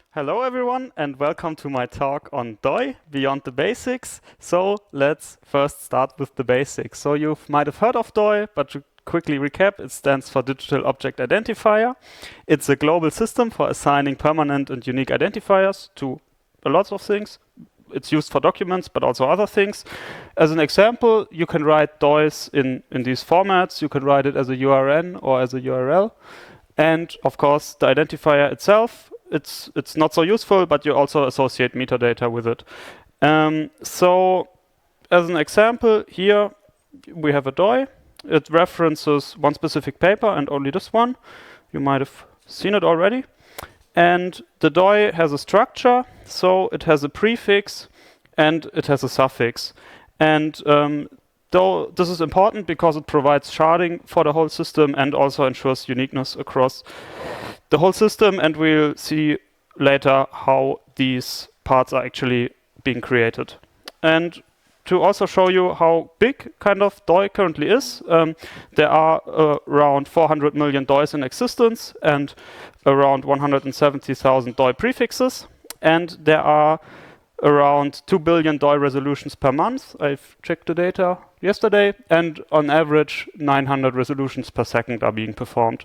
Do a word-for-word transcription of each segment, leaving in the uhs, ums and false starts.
Hello everyone and welcome to my talk on D O I, Beyond the Basics. So let's first start with the basics. So you might have heard of D O I, but to quickly recap, it stands for Digital Object Identifier. It's a global system for assigning permanent and unique identifiers to a lot of things. It's used for documents, but also other things. As an example, you can write D O Is in, in these formats. You can write it as a U R N or as a U R L. And of course, the identifier itself, it's it's not so useful, but you also associate metadata with it. Um, so as an example, here we have a D O I. It references one specific paper and only this one. You might have seen it already. And the D O I has a structure, so it has a prefix and it has a suffix. And um, though this is important because it provides sharding for the whole system and also ensures uniqueness across the whole system, and we'll see later how these parts are actually being created. And to also show you how big kind of D O I currently is, um, there are uh, around four hundred million D O Is in existence and around one hundred seventy thousand D O I prefixes, and there are around two billion D O I resolutions per month. I've checked the data yesterday, and on average nine hundred resolutions per second are being performed.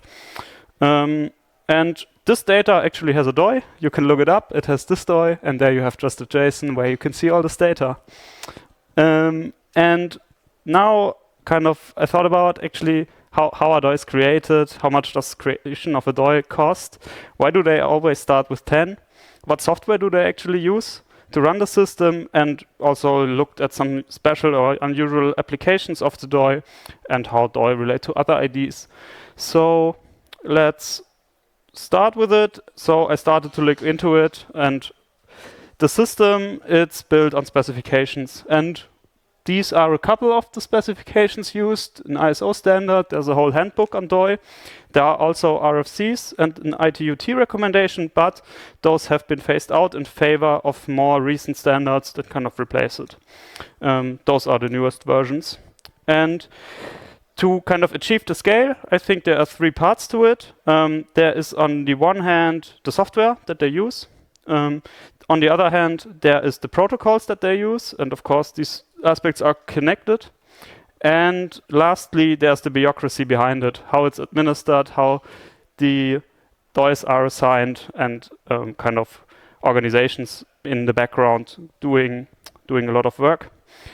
Um, and this data actually has a D O I. You can look it up. It has this D O I, and there you have just a JSON where you can see all this data. Um, and now, kind of, I thought about actually how, how are D O Is created, how much does creation of a D O I cost, why do they always start with ten, what software do they actually use to run the system, and also looked at some special or unusual applications of the D O I and how D O I relate to other I Ds. So let's start with it. So I started to look into it, and the system, it's built on specifications, and these are a couple of the specifications used. An I S O standard, there's a whole handbook on D O I. There are also R F Cs and an I T U T recommendation, but those have been phased out in favor of more recent standards that kind of replace it. Um, those are the newest versions. And to kind of achieve the scale, I think there are three parts to it. Um, there is on the one hand the software that they use. Um, on the other hand, there is the protocols that they use, and of course these aspects are connected. And lastly, there's the bureaucracy behind it, how it's administered, how the D O Is are assigned, and um, kind of organizations in the background doing doing a lot of work.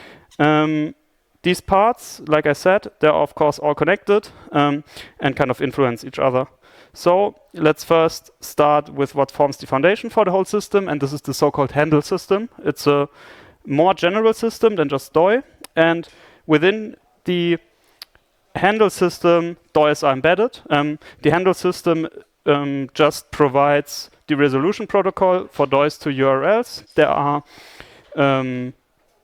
Um, these parts, like I said, they're of course all connected um, and kind of influence each other. So let's first start with what forms the foundation for the whole system, and this is the so-called handle system. It's a more general system than just D O I, and within the handle system, D O Is are embedded. Um, the handle system um, just provides the resolution protocol for D O Is to U R Ls. There are um,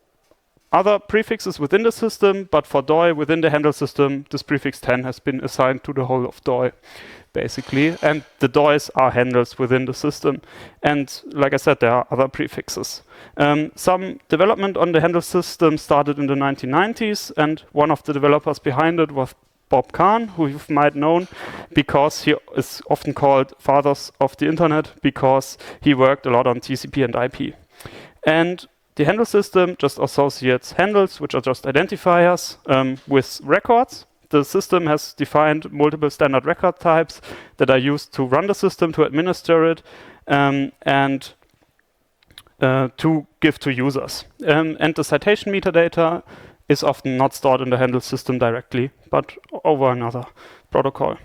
other prefixes within the system, but for D O I within the handle system, this prefix ten has been assigned to the whole of D O I, basically. And the D O Is are handles within the system. And like I said, there are other prefixes. Um, some development on the handle system started in the nineteen nineties, and one of the developers behind it was Bob Kahn, who you might know because he is often called fathers of the internet because he worked a lot on T C P and I P. And the handle system just associates handles, which are just identifiers, um, with records. The system has defined multiple standard record types that are used to run the system, to administer it, um, and uh, to give to users. Um, and the citation metadata is often not stored in the handle system directly, but over another protocol.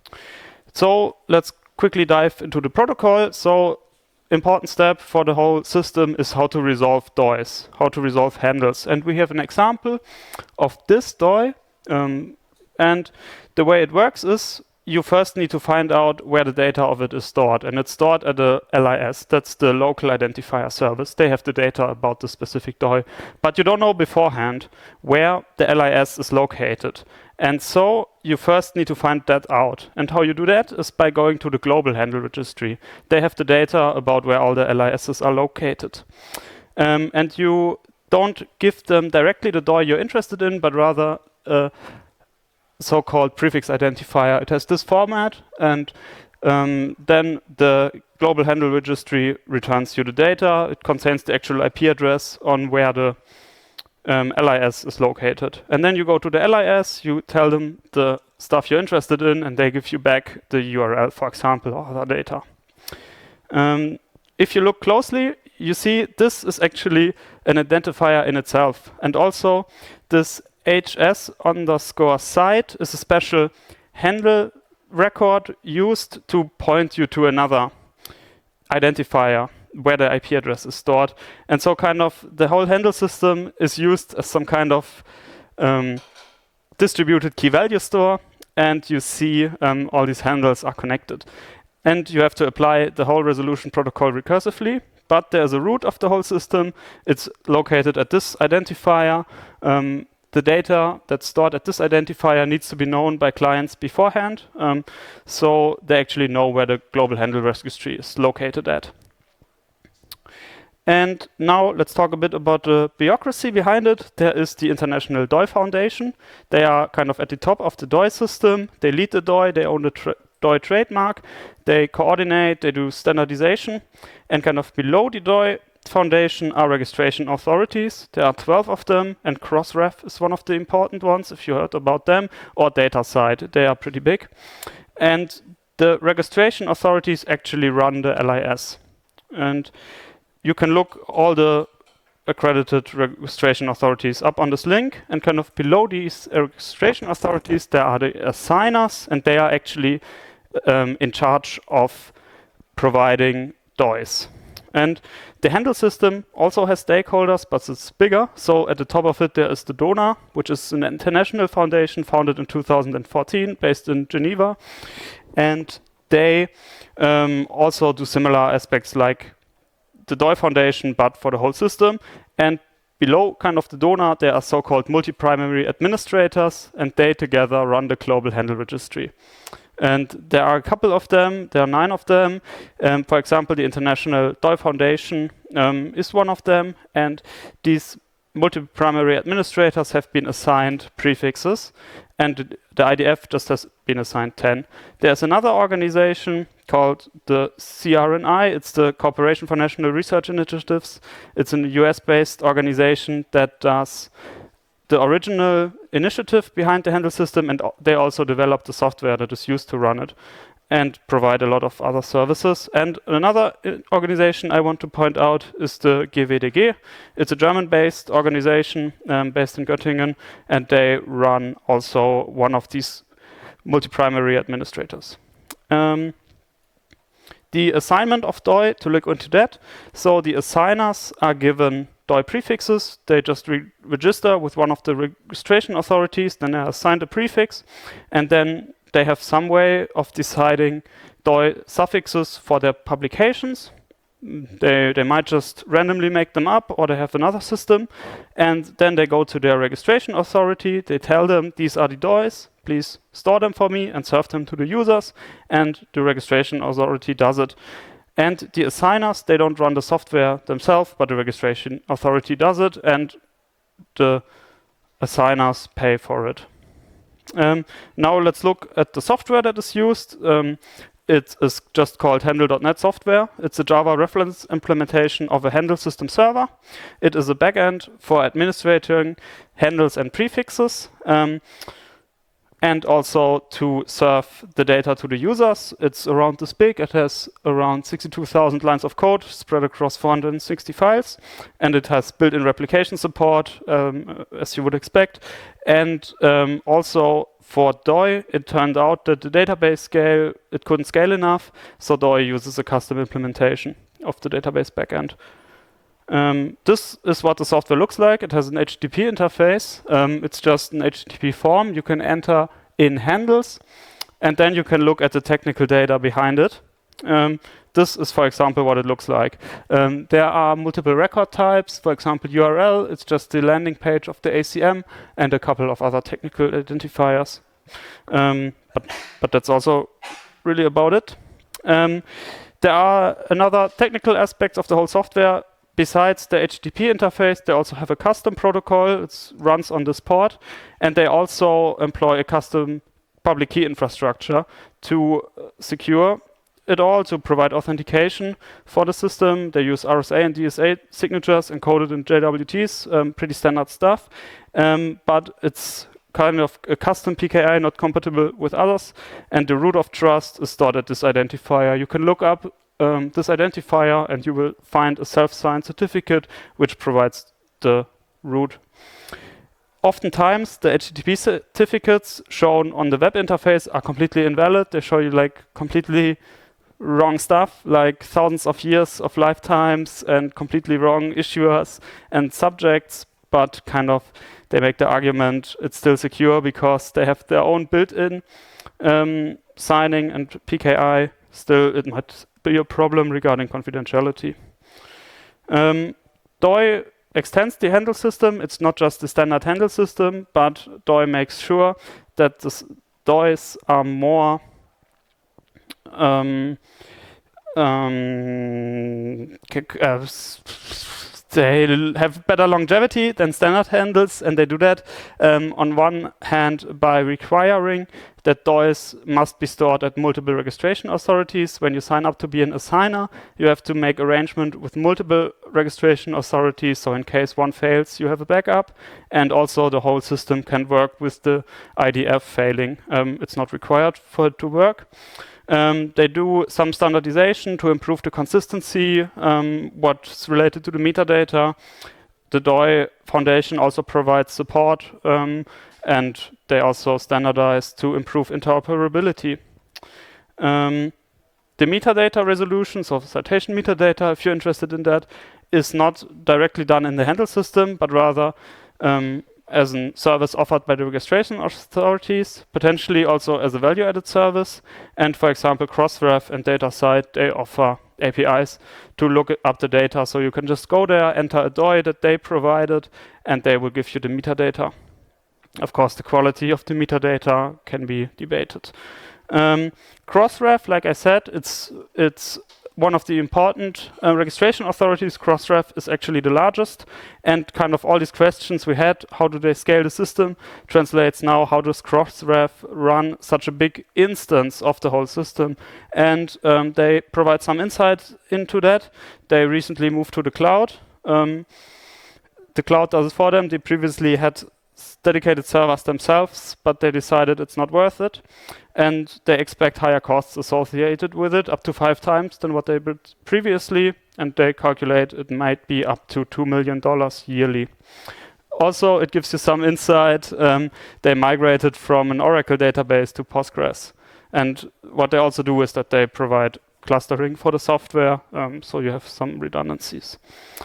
So let's quickly dive into the protocol. So important step for the whole system is how to resolve D O Is, how to resolve handles. And we have an example of this D O I. Um, and the way it works is you first need to find out where the data of it is stored. And it's stored at the L I S. That's the local identifier service. They have the data about the specific D O I. But you don't know beforehand where the L I S is located. And so you first need to find that out. And how you do that is by going to the global handle registry. They have the data about where all the L I Ss are located. Um, and you don't give them directly the D O I you're interested in, but rather a so-called prefix identifier. It has this format, and Um, then the global handle registry returns you the data. It contains the actual I P address on where the um, L I S is located. And then you go to the L I S, you tell them the stuff you're interested in, and they give you back the U R L, for example, or other data. Um, if you look closely, you see this is actually an identifier in itself. And also this H S underscore site is a special handle record used to point you to another identifier where the I P address is stored. And so kind of the whole handle system is used as some kind of um, distributed key value store, and you see um, all these handles are connected. And you have to apply the whole resolution protocol recursively, but there's a root of the whole system. It's located at this identifier. Um, the data that's stored at this identifier needs to be known by clients beforehand, um, so they actually know where the global handle registry is located at. And now let's talk a bit about the bureaucracy behind it. There is the International D O I Foundation. They are kind of at the top of the D O I system. They lead the D O I, they own the tra D O I trademark, they coordinate, they do standardization, and kind of below the D O I Foundation are registration authorities. There are twelve of them, and Crossref is one of the important ones, if you heard about them, or DataCite. They are pretty big. And the registration authorities actually run the L I S. And you can look all the accredited registration authorities up on this link, and kind of below these registration authorities, there are the assigners, and they are actually um, in charge of providing D O Is. And the handle system also has stakeholders, but it's bigger. So at the top of it, there is the D O N A, which is an international foundation founded in two thousand fourteen, based in Geneva. And they um, also do similar aspects like the D O I Foundation, but for the whole system. And below kind of the D O N A, there are so-called multi-primary administrators, and they together run the global handle registry. And there are a couple of them, there are nine of them. Um, for example, the International D O I Foundation um, is one of them, and these multi-primary administrators have been assigned prefixes, and the I D F just has been assigned ten. There's another organization called the C R N I. It's the Corporation for National Research Initiatives. It's a U S-based organization that does the original initiative behind the handle system, and they also developed the software that is used to run it and provide a lot of other services. And another organization I want to point out is the G W D G. It's a German-based organization um, based in Göttingen, and they run also one of these multi-primary administrators. Um, the assignment of D O I, to look into that, so the assigners are given D O I prefixes. They just re register with one of the registration authorities, then they are assigned a prefix, and then they have some way of deciding D O I suffixes for their publications. They, they might just randomly make them up, or they have another system, and then they go to their registration authority. They tell them, these are the D O Is, please store them for me and serve them to the users, and the registration authority does it. And the assigners, they don't run the software themselves, but the registration authority does it, and the assigners pay for it. Um, now let's look at the software that is used. Um, it is just called handle dot net software. It's a Java reference implementation of a handle system server. It is a backend for administrating handles and prefixes. Um, and also to serve the data to the users. It's around this big. It has around sixty-two thousand lines of code spread across four hundred sixty files, and it has built-in replication support, um, as you would expect. And um, also for D O I, it turned out that the database scale, it couldn't scale enough, so D O I uses a custom implementation of the database backend. Um, this is what the software looks like. It has an H T T P interface. Um, it's just an H T T P form. You can enter in handles, and then you can look at the technical data behind it. Um, this is, for example, what it looks like. Um, there are multiple record types. For example, U R L, it's just the landing page of the A C M, and a couple of other technical identifiers. Um, but, but that's also really about it. Um, there are another technical aspects of the whole software. Besides the H T T P interface, they also have a custom protocol. It runs on this port, and they also employ a custom public key infrastructure to secure it all to provide authentication for the system. They use R S A and D S A signatures encoded in J W Ts, um, pretty standard stuff. Um, but it's kind of a custom P K I, not compatible with others. And the root of trust is stored at this identifier. You can look up um, this identifier and you will find a self-signed certificate which provides the root. Oftentimes, the H T T P certificates shown on the web interface are completely invalid. They show you like completely wrong stuff, like thousands of years of lifetimes and completely wrong issuers and subjects, but kind of they make the argument it's still secure because they have their own built-in um, signing and P K I. Still, it might be a problem regarding confidentiality. Um, D O I extends the handle system. It's not just the standard handle system, but D O I makes sure that the D O Is are more um, um, uh, they have better longevity than standard handles, and they do that um, on one hand by requiring that D O Is must be stored at multiple registration authorities. When you sign up to be an assigner, you have to make arrangement with multiple registration authorities, so in case one fails, you have a backup, and also the whole system can work with the I D F failing. Um, it's not required for it to work. Um, they do some standardization to improve the consistency, um, what's related to the metadata. The D O I Foundation also provides support, um, and they also standardize to improve interoperability. Um, the metadata resolution, so citation metadata, if you're interested in that, is not directly done in the handle system, but rather um, as a service offered by the registration authorities, potentially also as a value-added service. And for example, Crossref and DataCite, they offer A P Is to look up the data. So you can just go there, enter a D O I that they provided, and they will give you the metadata. Of course, the quality of the metadata can be debated. Um, Crossref, like I said, it's it's one of the important uh, registration authorities. Crossref is actually the largest, and kind of all these questions we had, how do they scale the system, translates now how does Crossref run such a big instance of the whole system. And um, they provide some insight into that. They recently moved to the cloud. Um, the cloud does it for them. They previously had dedicated servers themselves, but they decided it's not worth it. And they expect higher costs associated with it, up to five times than what they built previously. And they calculate it might be up to two million dollars yearly. Also, it gives you some insight. Um, they migrated from an Oracle database to Postgres. And what they also do is that they provide clustering for the software, um, so you have some redundancies.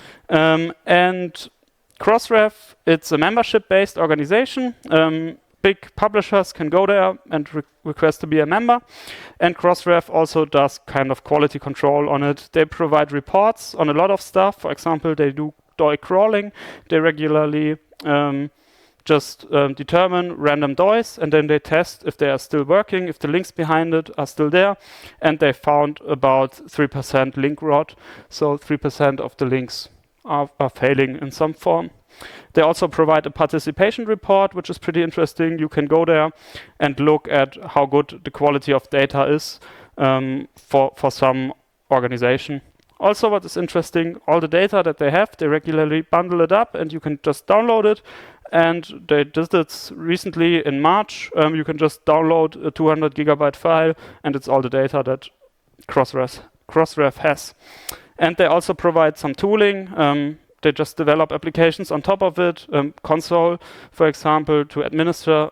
Um, and Crossref, it's a membership-based organization. Um, big publishers can go there and re request to be a member. And Crossref also does kind of quality control on it. They provide reports on a lot of stuff. For example, they do D O I crawling. They regularly um, just um, determine random D O Is, and then they test if they are still working, if the links behind it are still there. And they found about three percent link rot. So three percent of the links Are, are failing in some form. They also provide a participation report, which is pretty interesting. You can go there and look at how good the quality of data is um, for, for some organization. Also, what is interesting, all the data that they have, they regularly bundle it up and you can just download it. And they did this recently in March. Um, you can just download a two hundred gigabyte file and it's all the data that Crossref, Crossref has. And they also provide some tooling. Um, they just develop applications on top of it. Um, Console, for example, to administer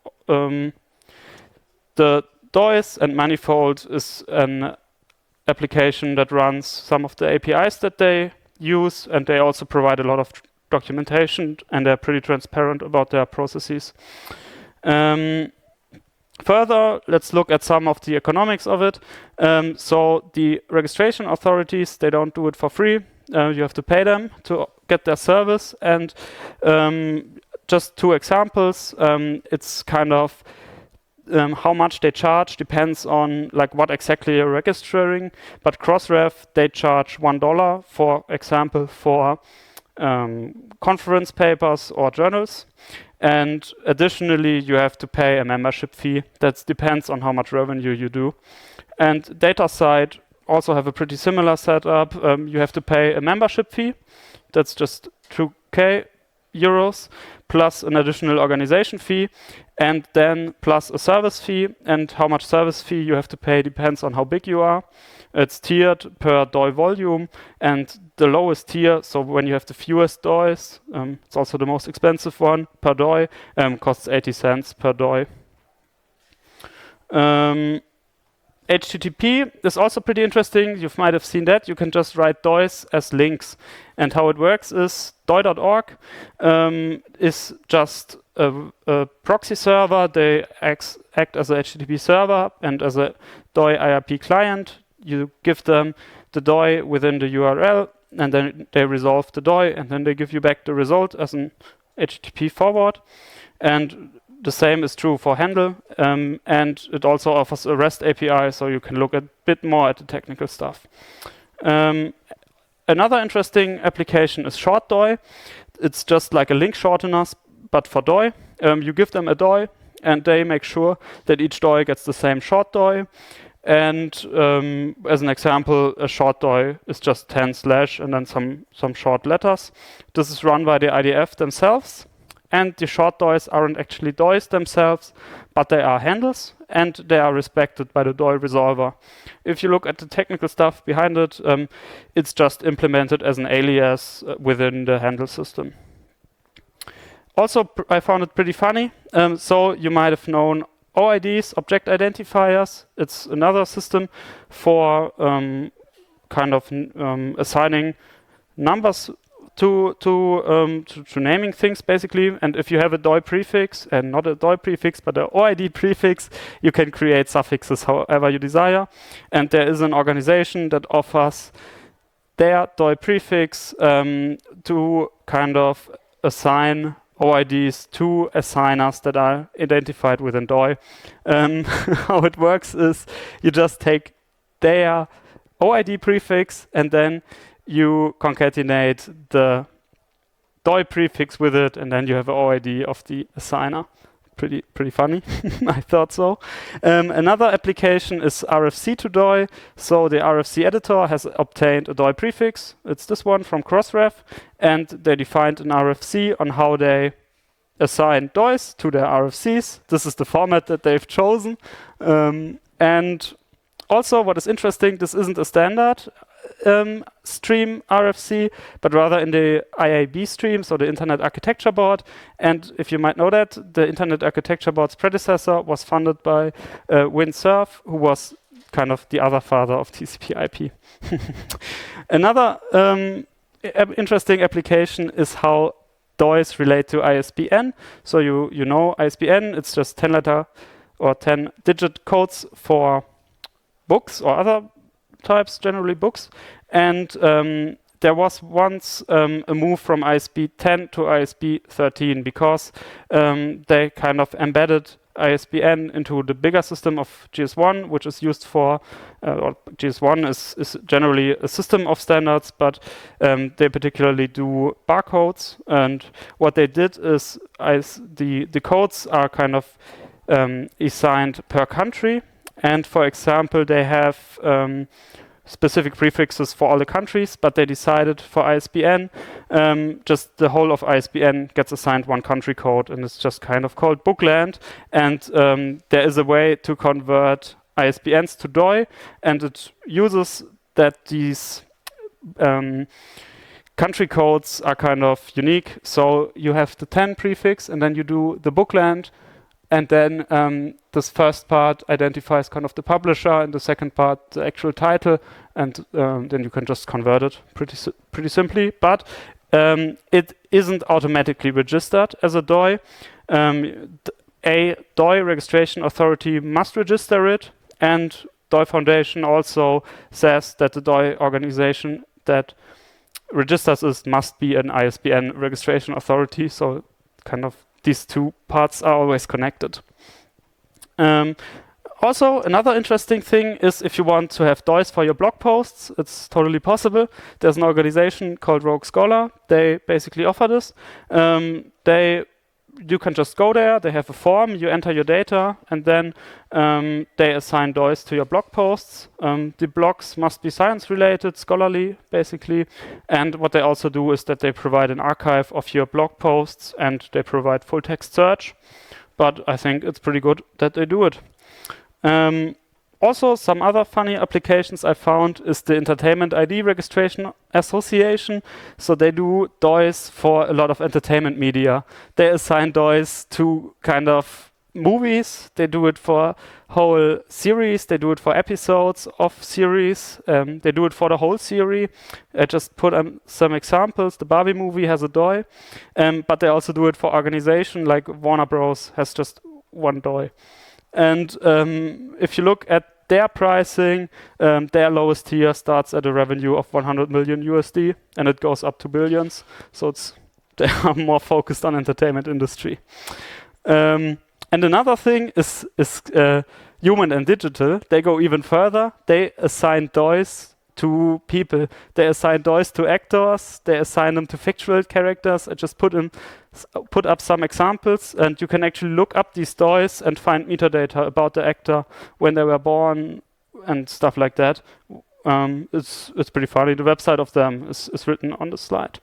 um, the D O Is, and Manifold is an application that runs some of the A P Is that they use. And they also provide a lot of documentation, and they're pretty transparent about their processes. Um, Further, let's look at some of the economics of it. Um, so the registration authorities, they don't do it for free. Uh, you have to pay them to get their service. And um, just two examples. Um, it's kind of um, how much they charge depends on like what exactly you're registering. But Crossref, they charge one dollar, for example, for um, conference papers or journals. And additionally, you have to pay a membership fee. That depends on how much revenue you do. And DataCite also have a pretty similar setup. Um, you have to pay a membership fee. That's just two K euros plus an additional organization fee, and then plus a service fee. And how much service fee you have to pay depends on how big you are. It's tiered per D O I volume, and the lowest tier, so when you have the fewest D O Is, um, it's also the most expensive one per D O I, um, costs eighty cents per D O I. Um, H T T P is also pretty interesting. You might have seen that. You can just write D O Is as links. And how it works is D O I dot org um, is just a, a proxy server. They act, act as a H T T P server and as a D O I I R P client. You give them the D O I within the U R L, and then they resolve the D O I, and then they give you back the result as an H T T P forward. And the same is true for Handle, um, and it also offers a REST A P I, so you can look a bit more at the technical stuff. Um, another interesting application is Short D O I. It's just like a link shortener, but for D O I. Um, you give them a D O I, and they make sure that each D O I gets the same short D O I. And um, as an example, a short D O I is just ten slash and then some, some short letters. This is run by the I D F themselves. And the short D O Is aren't actually D O Is themselves, but they are handles, and they are respected by the D O I resolver. If you look at the technical stuff behind it, um, it's just implemented as an alias uh, within the handle system. Also, I found it pretty funny. Um, so you might have known O I Ds, object identifiers. It's another system for um, kind of um, assigning numbers to to, um, to to naming things, basically. And if you have a D O I prefix, and not a D O I prefix, but an O I D prefix, you can create suffixes however you desire. And there is an organization that offers their D O I prefix um, to kind of assign O I Ds to assigners that are identified within D O I. Um, how it works is you just take their O I D prefix, and then you concatenate the D O I prefix with it, and then you have an O I D of the assigner. Pretty pretty funny, I thought so. Um, another application is R F C to D O I. So the R F C editor has obtained a D O I prefix. It's this one from Crossref, and they defined an R F C on how they assign D O Is to their R F Cs. This is the format that they've chosen. Um, and also, what is interesting, this isn't a standard Um, stream R F C, but rather in the I A B stream, so the Internet Architecture Board. And if you might know that, the Internet Architecture Board's predecessor was funded by uh, Windsurf, who was kind of the other father of T C P I P. Another um, interesting application is how D O Is relate to I S B N. So you, you know I S B N, it's just ten letter or ten digit codes for books or other types, generally books. And um, there was once um, a move from I S B ten to I S B thirteen because um, they kind of embedded I S B N into the bigger system of G S one, which is used for, uh, or G S one is, is generally a system of standards, but um, they particularly do barcodes. And what they did is as the, the codes are kind of um, assigned per country. And for example, they have um, specific prefixes for all the countries, but they decided for I S B N, um, just the whole of I S B N gets assigned one country code, and it's just kind of called Bookland. And um, there is a way to convert I S B Ns to D O I, and it uses that these um, country codes are kind of unique. So you have the ten prefix, and then you do the Bookland. And then um, this first part identifies kind of the publisher, and the second part the actual title, and um, then you can just convert it pretty si pretty simply. But um, it isn't automatically registered as a D O I. Um, a D O I registration authority must register it, and D O I Foundation also says that the D O I organization that registers it must be an I S B N registration authority. So kind of these two parts are always connected. Um, also, another interesting thing is if you want to have D O Is for your blog posts, it's totally possible. There's an organization called Rogue Scholar. They basically offer this. Um, they you can just go there, they have a form, you enter your data, and then um, they assign D O Is to your blog posts. Um, the blogs must be science-related, scholarly, basically. And what they also do is that they provide an archive of your blog posts, and they provide full-text search. But I think it's pretty good that they do it. Um, Also, some other funny applications I found is the Entertainment I D Registration Association. So they do D O Is for a lot of entertainment media. They assign D O Is to kind of movies. They do it for whole series. They do it for episodes of series. Um, they do it for the whole series. I just put um, some examples. The Barbie movie has a D O I, um, but they also do it for organization, like Warner Bros. Has just one D O I. And um, if you look at their pricing, um, their lowest tier starts at a revenue of one hundred million U S D, and it goes up to billions. So it's they are more focused on entertainment industry. Um, and another thing is is uh, human and digital. They go even further. They assign D O Is to people. They assign D O Is to actors. They assign them to fictional characters. I just put in, put up some examples, and you can actually look up these D O Is and find metadata about the actor, when they were born, and stuff like that. Um, it's it's pretty funny. The website of them is, is written on the slide.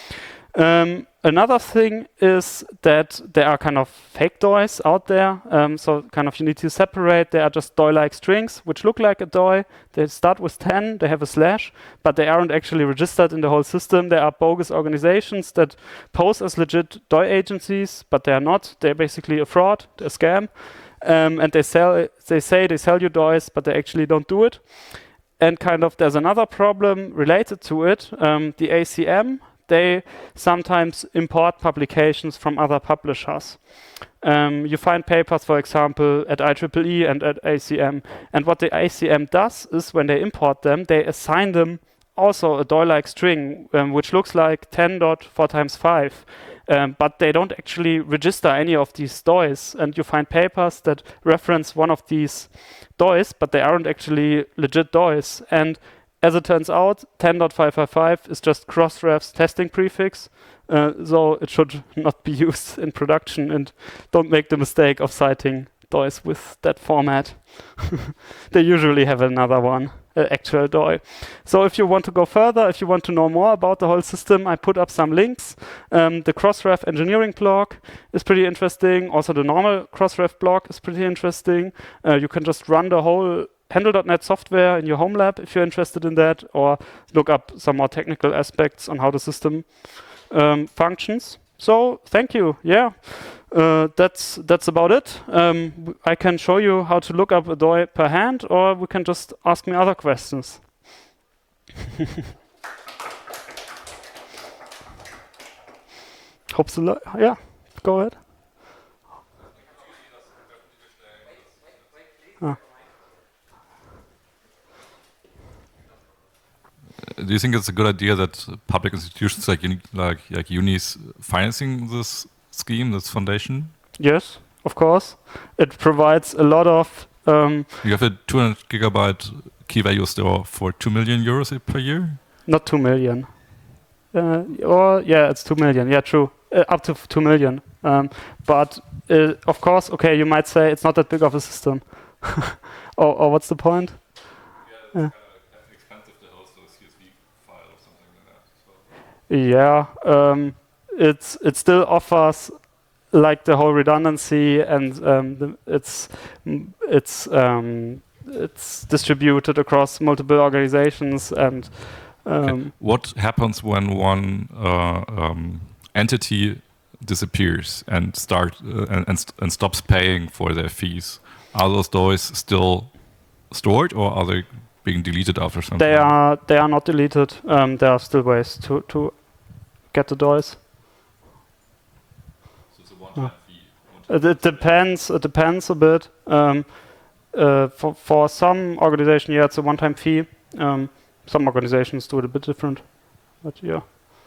Um, another thing is that there are kind of fake D O Is out there. Um, so kind of you need to separate. They are just D O I-like strings, which look like a D O I. They start with ten, they have a slash, but they aren't actually registered in the whole system. They are bogus organizations that pose as legit D O I agencies, but they are not. They're basically a fraud, a scam. Um, and they sell, they say they sell you D O Is, but they actually don't do it. And kind of there's another problem related to it. Um, the A C M, they sometimes import publications from other publishers. Um, you find papers, for example, at I triple E and at A C M. And what the A C M does is when they import them, they assign them also a D O I-like string, um, which looks like ten dot four times five. Um, but they don't actually register any of these D O Is. And you find papers that reference one of these D O Is, but they aren't actually legit D O Is. And as it turns out, ten dot five five five is just Crossref's testing prefix, uh, so it should not be used in production, and don't make the mistake of citing D O Is with that format. They usually have another one, uh, actual D O I. So if you want to go further, if you want to know more about the whole system, I put up some links. Um, the Crossref engineering blog is pretty interesting. Also the normal Crossref blog is pretty interesting. Uh, you can just run the whole Handle dot net software in your home lab if you're interested in that, or look up some more technical aspects on how the system um, functions. So thank you. Yeah, uh, that's that's about it. Um, I can show you how to look up a D O I per hand, or we can just ask me other questions. Hope so. Yeah, go ahead. Ah. Do you think it's a good idea that public institutions like uni like like unis financing this scheme, this foundation? Yes, of course. It provides a lot of. Um, you have a two hundred gigabyte key value store for two million euros per year. Not two million. Uh, or yeah, it's two million. Yeah, true. Uh, up to two million. Um, but uh, of course, okay, you might say it's not that big of a system. or, or what's the point? Yeah, yeah. Yeah, um, it's it still offers like the whole redundancy, and um, the, it's it's um, it's distributed across multiple organizations. And um, okay. What happens when one uh, um, entity disappears and start uh, and, and, st and stops paying for their fees? Are those D O Is still stored, or are they being deleted after some They time? are they are not deleted. Um, there are still ways to to get the D O Is. So it's a one-time fee. One It, it depends. It depends a bit. Um, uh, for for some organization, yeah, it's a one-time fee. Um, some organizations do it a bit different, but yeah.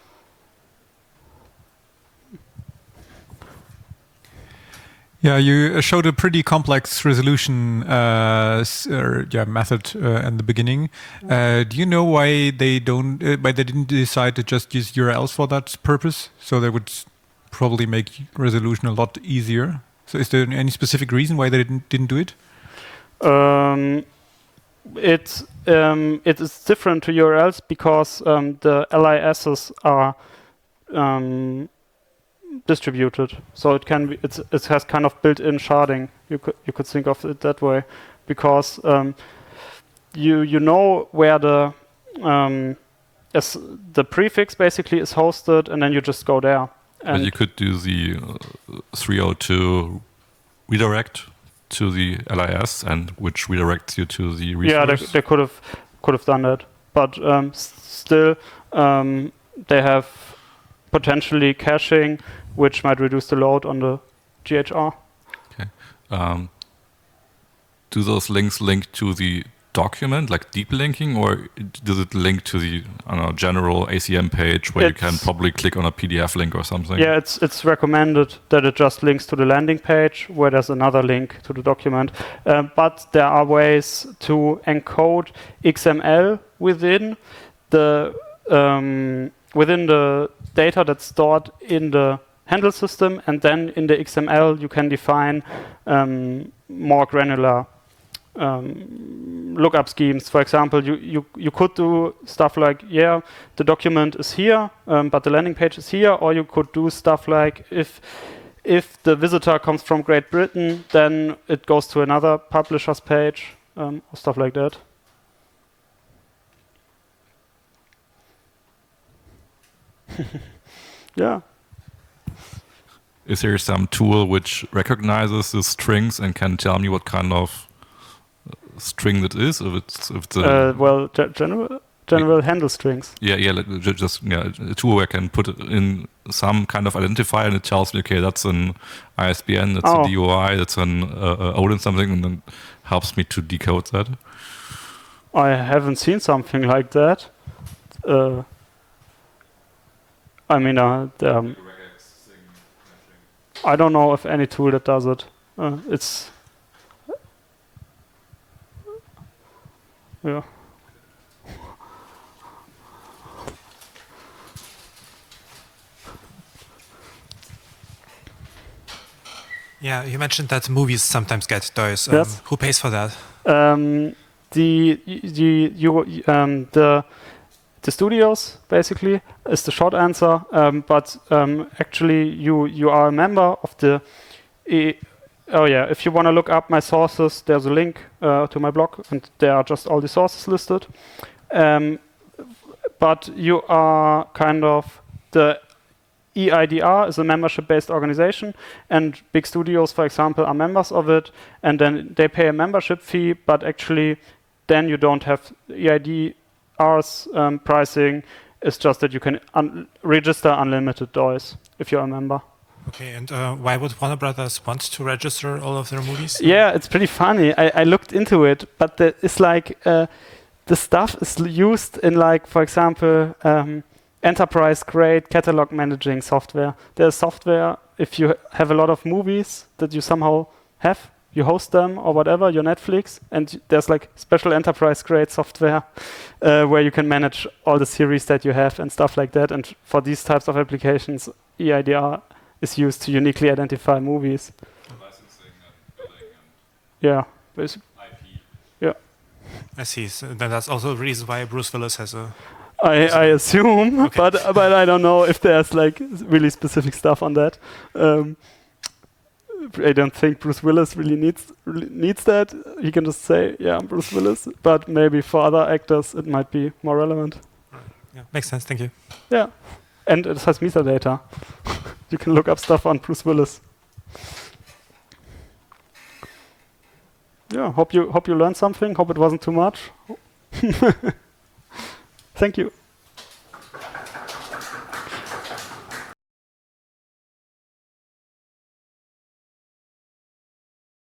Yeah, you showed a pretty complex resolution uh, or, yeah, method uh, in the beginning. Uh, do you know why they don't? Uh, why they didn't decide to just use U R Ls for that purpose? So they would probably make resolution a lot easier. So is there any specific reason why they didn't, didn't do it? Um, it um, it is different to U R Ls because um, the L I Ss are um, distributed, so it can be it's, it has kind of built-in sharding. You could you could think of it that way, because um, you you know where the um, as the prefix basically is hosted, and then you just go there. But And you could do the uh, three oh two redirect to the L I S, and which redirects you to the resource. yeah, they, they could have could have done that, but um, s- still um, they have potentially caching, which might reduce the load on the G H R. Um, do those links link to the document, like deep linking, or does it link to the I don't know, general A C M page where you can It's- probably click on a P D F link or something? Yeah, it's it's recommended that it just links to the landing page where there's another link to the document. Um, but there are ways to encode X M L within the um, within the data that's stored in the handle system, and then in the X M L you can define um, more granular um, lookup schemes. For example, you, you, you could do stuff like, yeah, the document is here, um, but the landing page is here, or you could do stuff like if if the visitor comes from Great Britain, then it goes to another publisher's page, um, or stuff like that. Yeah. Is there some tool which recognizes the strings and can tell me what kind of string that is? If it's if it's a, Uh, well, ge- general general handle strings. yeah, yeah, like ju- just yeah, a tool where I can put in some kind of identifier and it tells me, okay, that's an I S B N, that's Oh. a D O I, that's an uh, uh, Odin something, and then helps me to decode that. I haven't seen something like that. Uh, I mean, uh, the, um, I don't know of any tool that does it. Uh, it's yeah. Yeah, you mentioned that movies sometimes get D O Is. Um, Yes. Who pays for that? Um, the the you um, the the studios basically is the short answer. Um, but um, actually, you you are a member of the. E- oh yeah, if you want to look up my sources, there's a link uh, to my blog, and there are just all the sources listed. Um, but you are kind of the E I D R is a membership-based organization, and big studios, for example, are members of it, and then they pay a membership fee, but actually then you don't have E I D R's um, pricing. It's just that you can un- register unlimited D O Is if you're a member. Okay, and uh, why would Warner Brothers want to register all of their movies? Yeah, it's pretty funny. I, I looked into it, but the, it's like uh, the stuff is used in, like, for example, um, enterprise-grade catalog managing software. There's software, if you have a lot of movies that you somehow have, you host them or whatever, your Netflix, and there's like special enterprise-grade software uh, where you can manage all the series that you have and stuff like that. And for these types of applications, E I D R is used to uniquely identify movies. Licensing and billing Yeah, basically. and I P. I see. So then that's also a reason why Bruce Willis has a. I, I assume, Okay. but but I don't know if there's like really specific stuff on that. Um, I don't think Bruce Willis really needs really needs that. He can just say, "Yeah, I'm Bruce Willis," but maybe for other actors it might be more relevant. Yeah, makes sense. Thank you. Yeah, and it has metadata. You can look up stuff on Bruce Willis. Yeah, hope you hope you learned something. Hope it wasn't too much. Thank you.